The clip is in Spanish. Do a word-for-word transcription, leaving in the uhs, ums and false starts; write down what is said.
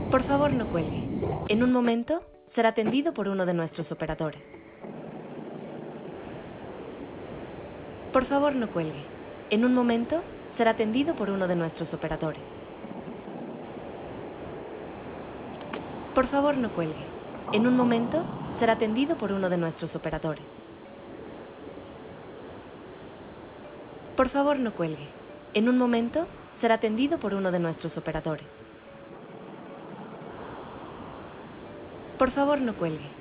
Por favor, no cuelgue. En un momento, será atendido por uno de nuestros operadores. Por favor, no cuelgue. En un momento, será atendido por uno de nuestros operadores. Por favor, no cuelgue. En un momento, será atendido por uno de nuestros operadores. Por favor, no cuelgue. En un momento, será atendido por uno de nuestros operadores. Por favor, no cuelgue.